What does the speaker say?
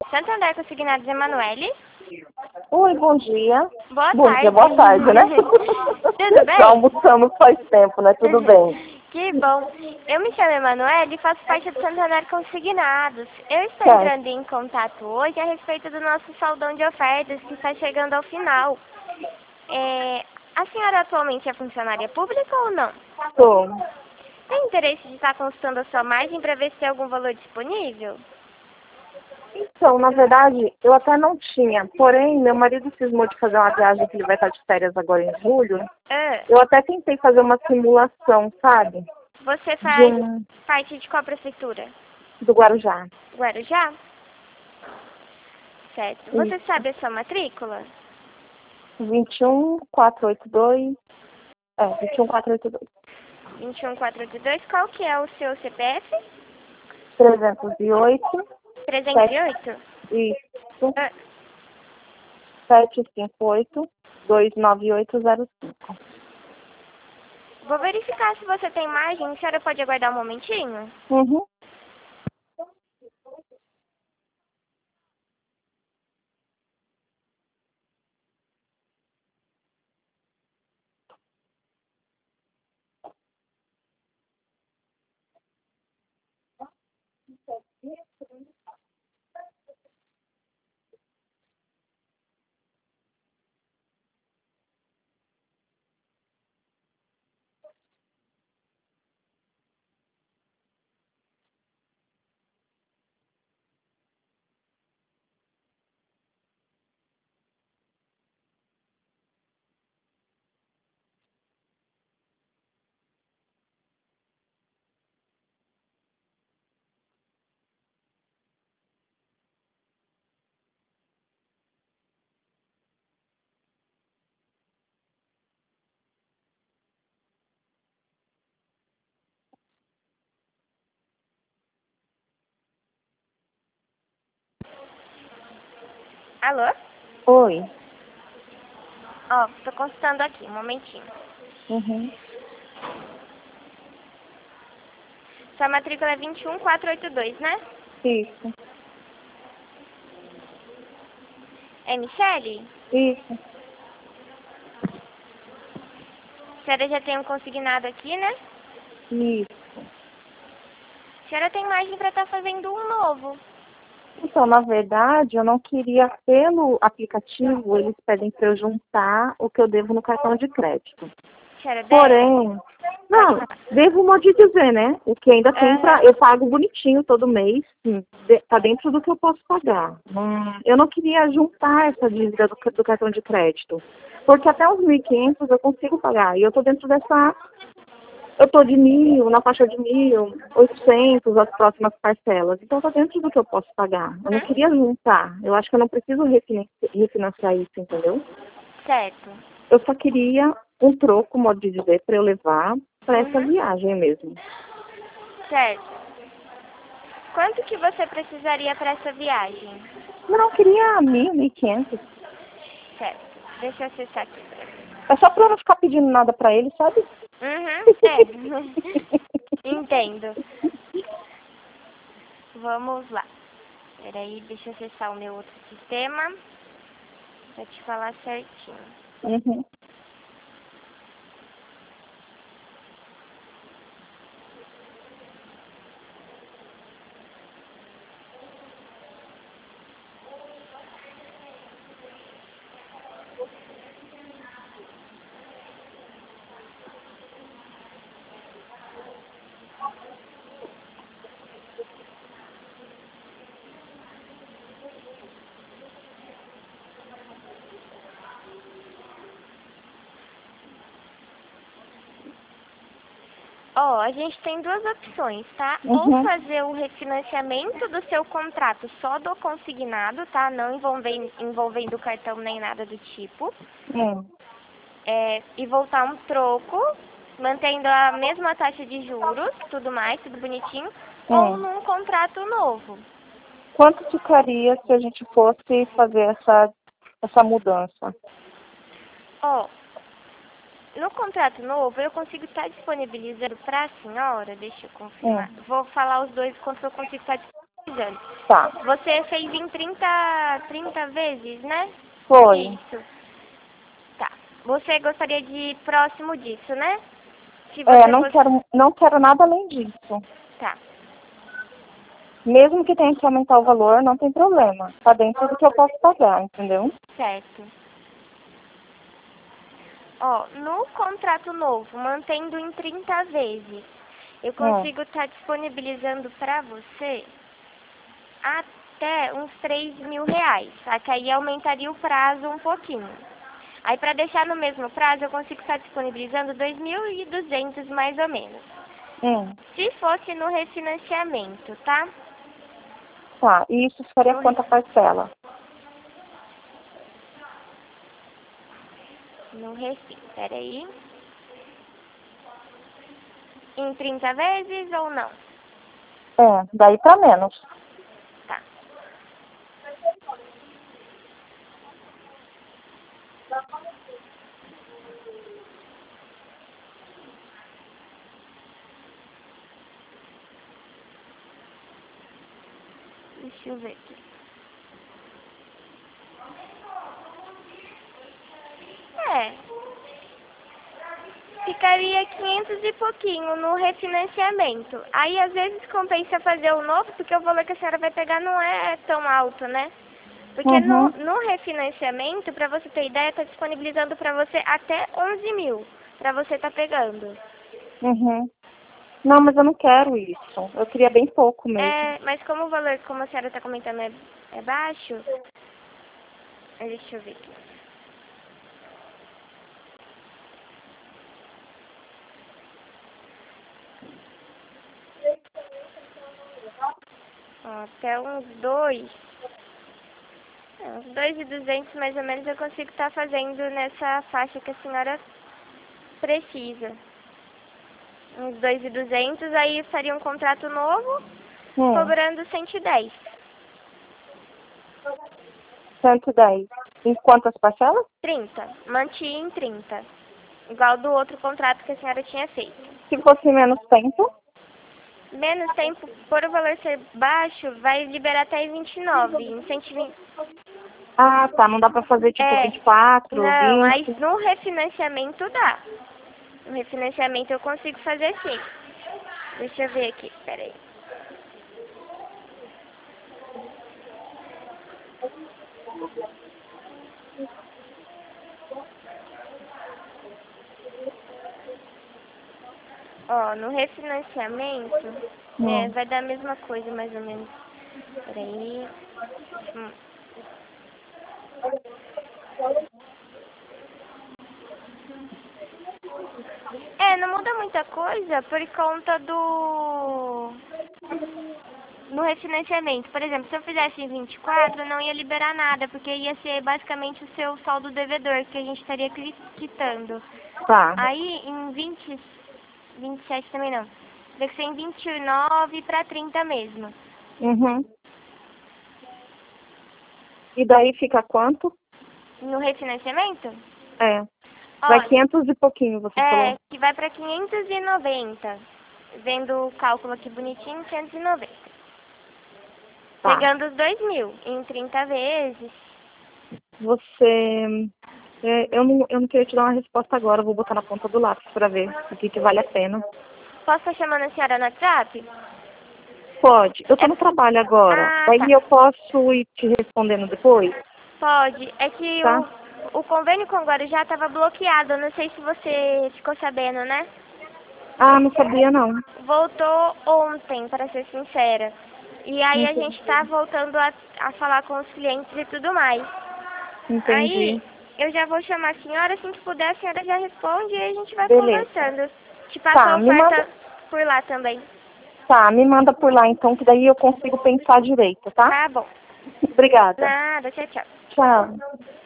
Santander Consignados Emanuele. Oi, bom dia. Boa Bom tarde. dia, boa tarde, né? Tudo bem? Já almoçamos faz tempo, né? Tudo bem. Que bom. Eu me chamo Emanuele e faço parte do Santander Consignados. Eu estou Certo. entrando em contato hoje a respeito do nosso saldão de ofertas que está chegando ao final. A senhora atualmente é funcionária pública ou não? Tô. Tem interesse de estar consultando a sua margem para ver se tem algum valor disponível? Então, na verdade, eu até não tinha. Porém, meu marido cismou de fazer uma viagem que ele vai estar de férias agora em julho. Eu até tentei fazer uma simulação, sabe? Você faz parte de qual prefeitura? Do Guarujá. Guarujá? Certo. Você Isso. sabe a sua matrícula? 21482. 21482. 21482. Qual que é o seu CPF? 308. 308? Isso. 758-29805. Vou verificar se você tem margem. A senhora pode aguardar um momentinho? Uhum. Alô? Oi. Ó, tô consultando aqui, um momentinho. Uhum. Sua matrícula é 21482, né? Isso. É Michele? Isso. A senhora já tem um consignado aqui, né? Isso. A senhora tem margem para estar fazendo um novo. Então, na verdade, eu não queria, pelo aplicativo, eles pedem para eu juntar o que eu devo no cartão de crédito. A senhora deve? Porém, não, devo modo de dizer, né? O que ainda tem pra. Eu pago bonitinho todo mês, tá dentro do que eu posso pagar. Eu não queria juntar essa dívida do cartão de crédito. Porque até uns 1.500 eu consigo pagar. E eu tô dentro dessa. Eu tô de 1.000, na faixa de 1.800 as próximas parcelas. Então tá dentro do que eu posso pagar. Eu não queria juntar. Eu acho que eu não preciso refinanciar isso, entendeu? Certo. Eu só queria um troco, modo de dizer, para eu levar para essa viagem mesmo. Certo. Quanto que você precisaria para essa viagem? Não, eu queria 1.500. Certo. Deixa eu acessar aqui. É só para eu não ficar pedindo nada para ele, sabe? Entendo. Vamos lá. Peraí, deixa eu acessar o meu outro sistema para te falar certinho. Uhum. Ó, a gente tem duas opções, tá? Ou fazer o refinanciamento do seu contrato só do consignado, tá? Não envolvendo o cartão nem nada do tipo. E voltar um troco, mantendo a mesma taxa de juros, tudo mais, tudo bonitinho. Ou num contrato novo. Quanto ficaria se a gente fosse fazer essa mudança? Ó, no contrato novo, eu consigo estar disponibilizando para a senhora, deixa eu confirmar. Vou falar os dois quanto eu consigo estar disponibilizando. anos. Tá. Você fez em 30 vezes, né? Foi. Isso. Tá. Você gostaria de ir próximo disso, né? Se você não quero nada além disso. Tá. Mesmo que tenha que aumentar o valor, não tem problema. Tá dentro do que eu posso pagar, entendeu? Certo. Ó, no contrato novo, mantendo em 30 vezes, eu consigo estar disponibilizando para você até uns R$ 3.000. Só que aí aumentaria o prazo um pouquinho. Aí para deixar no mesmo prazo, eu consigo estar disponibilizando 2.200 mais ou menos. Se fosse no refinanciamento, tá? Tá, e isso seria quanta parcela? No refis, peraí. Em 30 vezes ou não? Daí pra menos. Tá. Deixa eu ver aqui. Ficaria 500 e pouquinho no refinanciamento. Aí, às vezes, compensa fazer o novo, porque o valor que a senhora vai pegar não é tão alto, né? Porque no refinanciamento, para você ter ideia, está disponibilizando para você até 11.000 para você estar pegando. Não, mas eu não quero isso. Eu queria bem pouco mesmo. Mas como o valor, como a senhora está comentando, é baixo, deixa eu ver aqui. Até uns 2.200 mais ou menos eu consigo estar fazendo nessa faixa que a senhora precisa. Uns 2.200, aí faria um contrato novo, cobrando 110. 110. Em quantas parcelas? 30. Mantinha em 30. Igual do outro contrato que a senhora tinha feito. Se fosse menos tempo? Menos tempo, por o valor ser baixo, vai liberar até 29, em 120. Ah, tá. Não dá pra fazer tipo 24, Não, 20? aí no refinanciamento dá. No refinanciamento eu consigo fazer sim. Deixa eu ver aqui, peraí. Ó, no refinanciamento, vai dar a mesma coisa, mais ou menos. Peraí. Não muda muita coisa por conta no refinanciamento. Por exemplo, se eu fizesse em 24, não ia liberar nada, porque ia ser basicamente o seu saldo devedor, que a gente estaria quitando. Tá. Aí, em 27 também não. Teria que ser em 29 para 30 mesmo. E daí fica quanto? No refinanciamento? Vai 500 e pouquinho, você falou. Que vai para 590. Vendo o cálculo aqui bonitinho, 590. Tá. Pegando os 2.000 em 30 vezes. Você... eu não queria te dar uma resposta agora. Vou botar na ponta do lápis pra ver o que vale a pena. Posso estar chamando a senhora no WhatsApp? Pode. Eu tô no trabalho agora. Daí eu posso ir te respondendo depois? Pode. É que o convênio com o Guarujá estava bloqueado. Eu não sei se você ficou sabendo, né? Ah, não sabia não. Voltou ontem, para ser sincera. E aí a gente tá voltando a falar com os clientes e tudo mais. Entendi. Aí eu já vou chamar a senhora, assim que puder a senhora já responde e a gente vai Beleza. conversando. Te passo a oferta por lá também. Tá, me manda por lá então, que daí eu consigo pensar direito, tá? Tá bom. Obrigada. Nada, tchau, tchau. Tchau.